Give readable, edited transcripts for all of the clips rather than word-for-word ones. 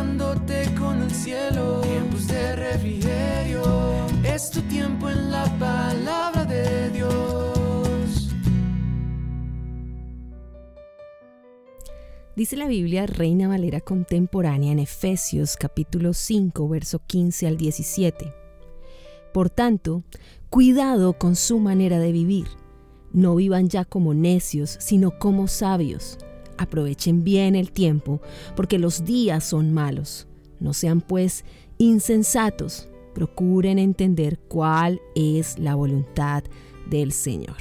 conectándote con el cielo. Tiempos de refrigerio, es tu tiempo en la palabra de Dios. Dice la Biblia Reina Valera Contemporánea en Efesios capítulo 5, verso 15 al 17. Por tanto, cuidado con su manera de vivir. No vivan ya como necios, sino como sabios. Aprovechen bien el tiempo, porque los días son malos. No sean pues insensatos. Procuren entender cuál es la voluntad del Señor.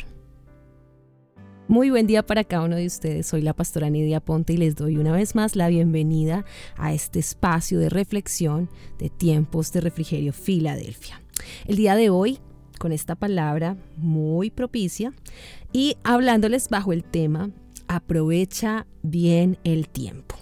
Muy buen día para cada uno de ustedes. Soy la pastora Nidia Ponte y les doy una vez más la bienvenida a este espacio de reflexión de Tiempos de Refrigerio Filadelfia. El día de hoy, con esta palabra muy propicia y hablándoles bajo el tema aprovecha bien el tiempo.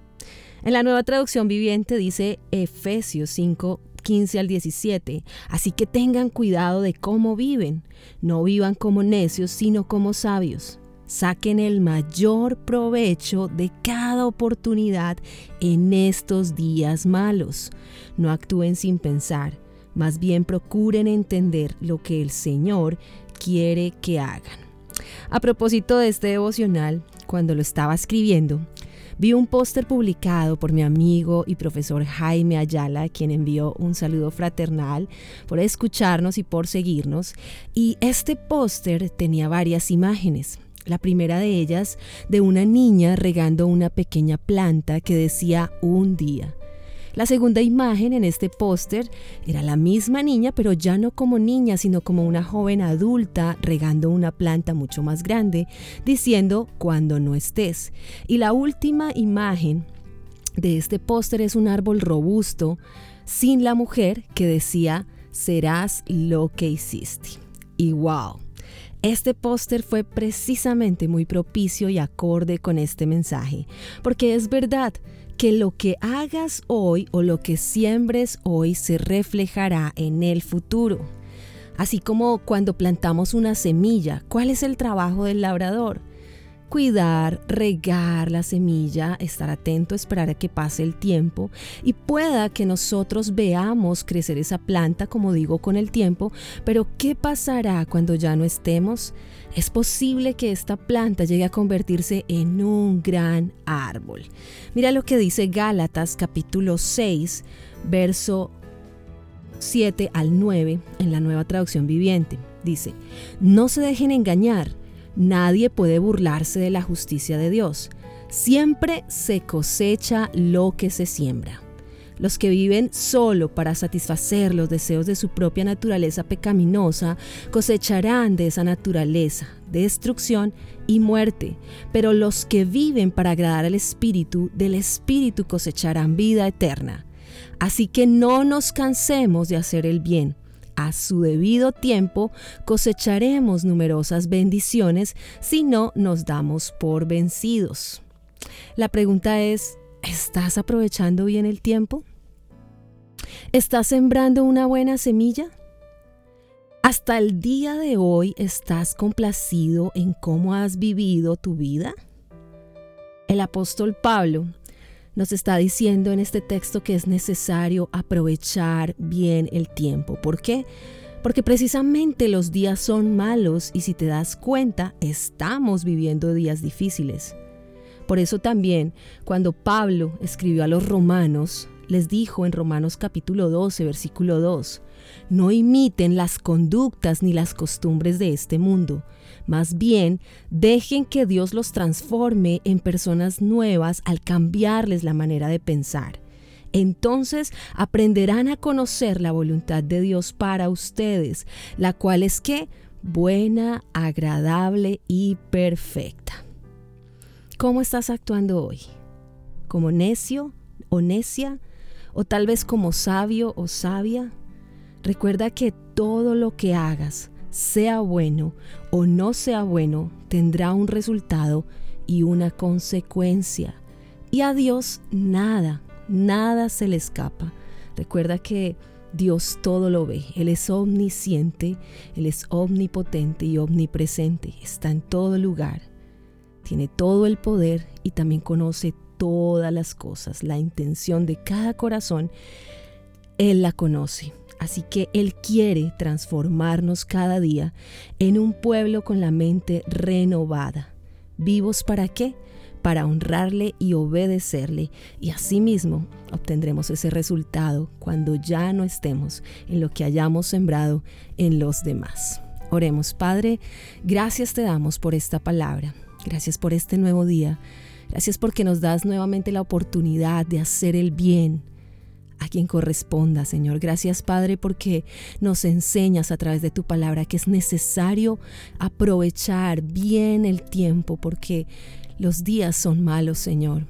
En la Nueva Traducción Viviente dice Efesios 5, 15 al 17, así que tengan cuidado de cómo viven, no vivan como necios, sino como sabios. Saquen el mayor provecho de cada oportunidad en estos días malos. No actúen sin pensar, más bien procuren entender lo que el Señor quiere que hagan. A propósito de este devocional, cuando lo estaba escribiendo, vi un póster publicado por mi amigo y profesor Jaime Ayala, quien envió un saludo fraternal por escucharnos y por seguirnos. Y este póster tenía varias imágenes. La primera de ellas de una niña regando una pequeña planta que decía un día. La segunda imagen en este póster era la misma niña, pero ya no como niña, sino como una joven adulta regando una planta mucho más grande, diciendo cuando no estés. Y la última imagen de este póster es un árbol robusto sin la mujer que decía serás lo que hiciste. Y wow. Este póster fue precisamente muy propicio y acorde con este mensaje, porque es verdad que lo que hagas hoy o lo que siembres hoy se reflejará en el futuro. Así como cuando plantamos una semilla, ¿cuál es el trabajo del labrador? Cuidar, regar la semilla, estar atento, esperar a que pase el tiempo y pueda que nosotros veamos crecer esa planta, como digo, con el tiempo, pero ¿qué pasará cuando ya no estemos? Es posible que esta planta llegue a convertirse en un gran árbol. Mira lo que dice Gálatas capítulo 6, verso 7 al 9 en la Nueva Traducción Viviente. Dice, no se dejen engañar. Nadie puede burlarse de la justicia de Dios. Siempre se cosecha lo que se siembra. Los que viven solo para satisfacer los deseos de su propia naturaleza pecaminosa cosecharán de esa naturaleza destrucción y muerte. Pero los que viven para agradar al Espíritu, del Espíritu cosecharán vida eterna. Así que no nos cansemos de hacer el bien. A su debido tiempo cosecharemos numerosas bendiciones si no nos damos por vencidos. La pregunta es, ¿estás aprovechando bien el tiempo? ¿Estás sembrando una buena semilla? ¿Hasta el día de hoy estás complacido en cómo has vivido tu vida? El apóstol Pablo nos está diciendo en este texto que es necesario aprovechar bien el tiempo. ¿Por qué? Porque precisamente los días son malos y si te das cuenta, estamos viviendo días difíciles. Por eso también, cuando Pablo escribió a los romanos, les dijo en Romanos capítulo 12, versículo 2, no imiten las conductas ni las costumbres de este mundo. Más bien, dejen que Dios los transforme en personas nuevas al cambiarles la manera de pensar. Entonces aprenderán a conocer la voluntad de Dios para ustedes, la cual es ¿qué? Buena, agradable y perfecta. ¿Cómo estás actuando hoy? ¿Como necio o necia? ¿O tal vez como sabio o sabia? Recuerda que todo lo que hagas, sea bueno o no sea bueno, tendrá un resultado y una consecuencia. Y a Dios nada se le escapa. Recuerda que Dios todo lo ve. Él es omnisciente, Él es omnipotente y omnipresente. Está en todo lugar. Tiene todo el poder y también conoce todas las cosas, la intención de cada corazón, Él la conoce. Así que Él quiere transformarnos cada día en un pueblo con la mente renovada. ¿Vivos para qué? Para honrarle y obedecerle, y asimismo obtendremos ese resultado cuando ya no estemos en lo que hayamos sembrado en los demás. Oremos. Padre, gracias te damos por esta palabra, gracias por este nuevo día, gracias porque nos das nuevamente la oportunidad de hacer el bien a quien corresponda, Señor. Gracias, Padre, porque nos enseñas a través de tu palabra que es necesario aprovechar bien el tiempo, porque los días son malos, Señor.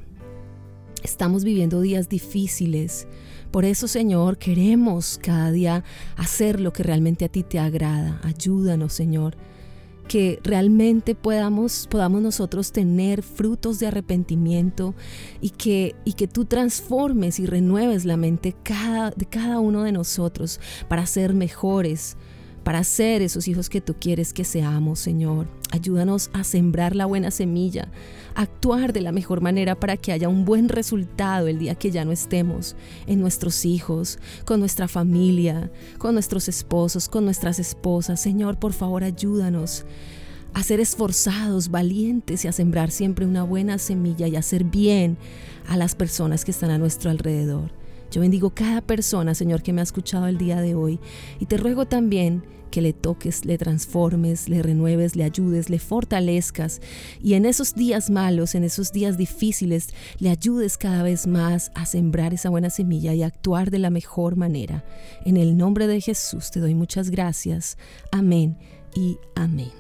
Estamos viviendo días difíciles. Por eso, Señor, queremos cada día hacer lo que realmente a ti te agrada. Ayúdanos, Señor, que realmente podamos nosotros tener frutos de arrepentimiento y que tú transformes y renueves la mente de cada uno de nosotros para ser mejores, para ser esos hijos que tú quieres que seamos, Señor. Ayúdanos a sembrar la buena semilla, a actuar de la mejor manera para que haya un buen resultado el día que ya no estemos, en nuestros hijos, con nuestra familia, con nuestros esposos, con nuestras esposas. Señor, por favor, ayúdanos a ser esforzados, valientes y a sembrar siempre una buena semilla y a hacer bien a las personas que están a nuestro alrededor. Yo bendigo cada persona, Señor, que me ha escuchado el día de hoy, y te ruego también que le toques, le transformes, le renueves, le ayudes, le fortalezcas, y en esos días malos, en esos días difíciles, le ayudes cada vez más a sembrar esa buena semilla y a actuar de la mejor manera. En el nombre de Jesús te doy muchas gracias. Amén y amén.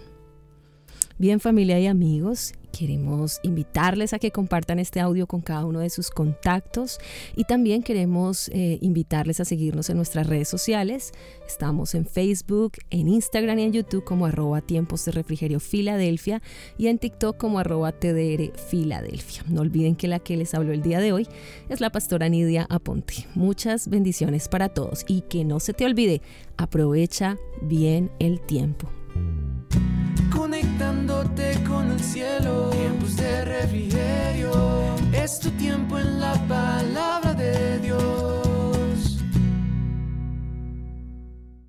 Bien, familia y amigos, queremos invitarles a que compartan este audio con cada uno de sus contactos, y también queremos invitarles a seguirnos en nuestras redes sociales. Estamos en Facebook, en Instagram y en YouTube como @tiempos de refrigerio Filadelfia, y en TikTok como @TDR Filadelfia. No olviden que la que les habló el día de hoy es la pastora Nidia Aponte. Muchas bendiciones para todos, y que no se te olvide, aprovecha bien el tiempo. Conectándote con el cielo, tiempos de refrigerio, es tu tiempo en la paz.